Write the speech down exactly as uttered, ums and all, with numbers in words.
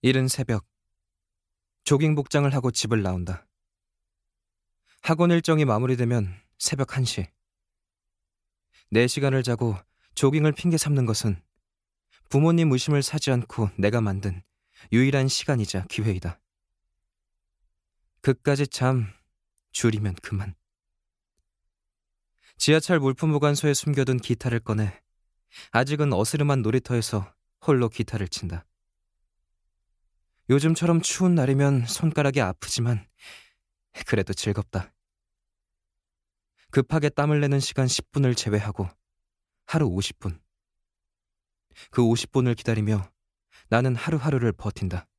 이른 새벽, 조깅 복장을 하고 집을 나온다. 학원 일정이 마무리되면 새벽 한 시. 네 시간을 자고 조깅을 핑계 삼는 것은 부모님 의심을 사지 않고 내가 만든 유일한 시간이자 기회이다. 그까짓 잠 줄이면 그만. 지하철 물품 보관소에 숨겨둔 기타를 꺼내 아직은 어스름한 놀이터에서 홀로 기타를 친다. 요즘처럼 추운 날이면 손가락이 아프지만 그래도 즐겁다. 급하게 땀을 내는 시간 십 분을 제외하고 하루 오십 분. 그 오십 분을 기다리며 나는 하루하루를 버틴다.